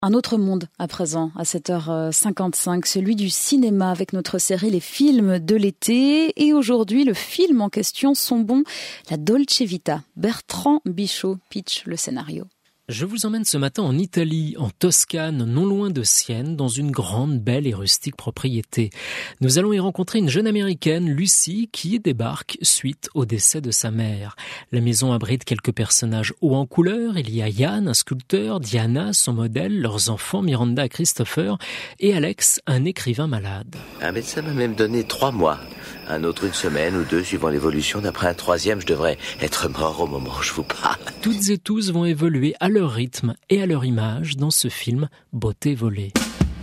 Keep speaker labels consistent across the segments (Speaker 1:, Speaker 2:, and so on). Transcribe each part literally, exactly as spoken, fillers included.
Speaker 1: Un autre monde à présent, à sept heures cinquante-cinq, celui du cinéma avec notre série Les films de l'été. Et aujourd'hui, le film en question sont bons, La Dolce Vita. Bertrand Bichot pitch le scénario.
Speaker 2: Je vous emmène ce matin en Italie, en Toscane, non loin de Sienne, dans une grande, belle et rustique propriété. Nous allons y rencontrer une jeune américaine, Lucie, qui débarque suite au décès de sa mère. La maison abrite quelques personnages hauts en couleur. Il y a Yann, un sculpteur, Diana, son modèle, leurs enfants, Miranda et Christopher, et Alex, un écrivain malade.
Speaker 3: Un médecin m'a même donné trois mois. Un autre une semaine ou deux, suivant l'évolution. D'après un troisième, je devrais être mort au moment où je vous parle.
Speaker 2: Toutes et tous vont évoluer à leur rythme et à leur image dans ce film Beauté volée.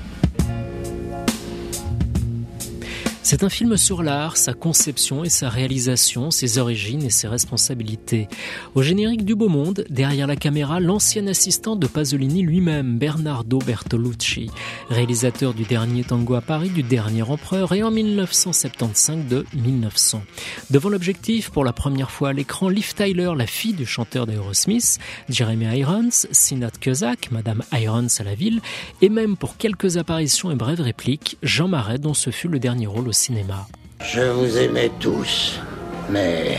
Speaker 2: C'est un film sur l'art, sa conception et sa réalisation, ses origines et ses responsabilités. Au générique du Beau Monde, derrière la caméra, l'ancien assistant de Pasolini lui-même, Bernardo Bertolucci, réalisateur du dernier Tango à Paris, du dernier Empereur et en dix-neuf cent soixante-quinze de mille neuf cents. Devant l'objectif, pour la première fois à l'écran, Liv Tyler, la fille du chanteur d'Aerosmith, Jeremy Irons, Sinat Kozak, Madame Irons à la ville, et même pour quelques apparitions et brèves répliques, Jean Marais, dont ce fut le dernier rôle au cinéma.
Speaker 4: Je vous aimais tous, mais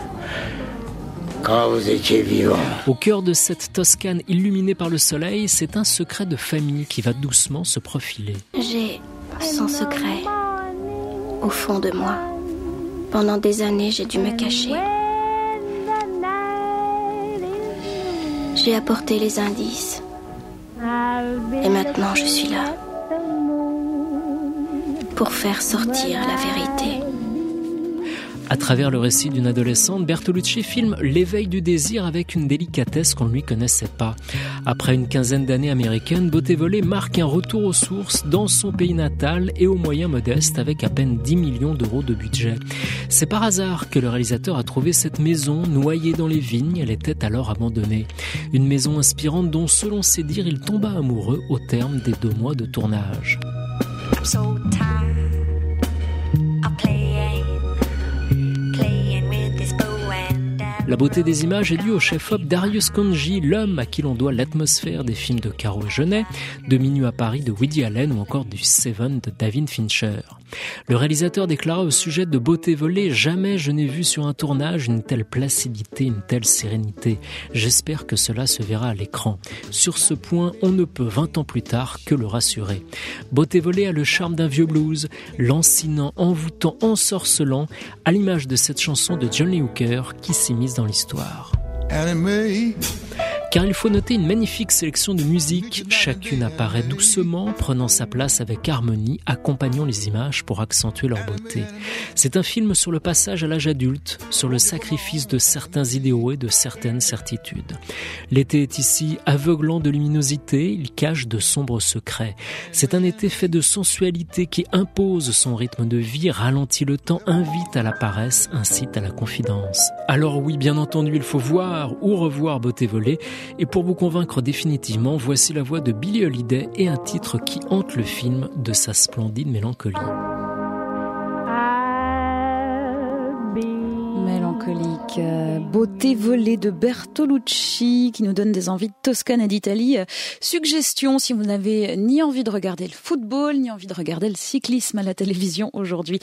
Speaker 4: quand vous étiez vivant.
Speaker 2: Au cœur de cette Toscane illuminée par le soleil, c'est un secret de famille qui va doucement se profiler.
Speaker 5: J'ai son secret au fond de moi. Pendant des années, j'ai dû me cacher. J'ai apporté les indices. Et maintenant, je suis là pour faire sortir la vérité.
Speaker 2: À travers le récit d'une adolescente, Bertolucci filme l'éveil du désir avec une délicatesse qu'on ne lui connaissait pas. Après une quinzaine d'années américaines, Beauté volée marque un retour aux sources dans son pays natal et aux moyens modestes avec à peine dix millions d'euros de budget. C'est par hasard que le réalisateur a trouvé cette maison noyée dans les vignes. Elle était alors abandonnée. Une maison inspirante dont, selon ses dires, il tomba amoureux au terme des deux mois de tournage.
Speaker 6: I'm so tired of playing, playing with this bow and arrow.
Speaker 2: La beauté des images est due au chef-op Darius Khondji, l'homme à qui l'on doit l'atmosphère des films de Caro et Jeunet, de Minuit à Paris de Woody Allen ou encore du Seven de David Fincher. Le réalisateur déclara au sujet de Beauté volée « Jamais je n'ai vu sur un tournage une telle placidité, une telle sérénité. J'espère que cela se verra à l'écran. » Sur ce point, on ne peut vingt ans plus tard que le rassurer. Beauté volée a le charme d'un vieux blues, lancinant, envoûtant, ensorcelant, à l'image de cette chanson de John Lee Hooker qui s'immisce dans l'histoire. Car il faut noter une magnifique sélection de musique, chacune apparaît doucement, prenant sa place avec harmonie, accompagnant les images pour accentuer leur beauté. C'est un film sur le passage à l'âge adulte, sur le sacrifice de certains idéaux et de certaines certitudes. L'été est ici aveuglant de luminosité, il cache de sombres secrets. C'est un été fait de sensualité qui impose son rythme de vie, ralentit le temps, invite à la paresse, incite à la confidence. Alors oui, bien entendu, il faut voir ou revoir Beauté volée. Et pour vous convaincre définitivement, voici la voix de Billie Holiday et un titre qui hante le film de sa splendide mélancolie.
Speaker 1: Mélancolique, euh, Beauté volée de Bertolucci qui nous donne des envies de Toscane et d'Italie. Euh, suggestion si vous n'avez ni envie de regarder le football, ni envie de regarder le cyclisme à la télévision aujourd'hui.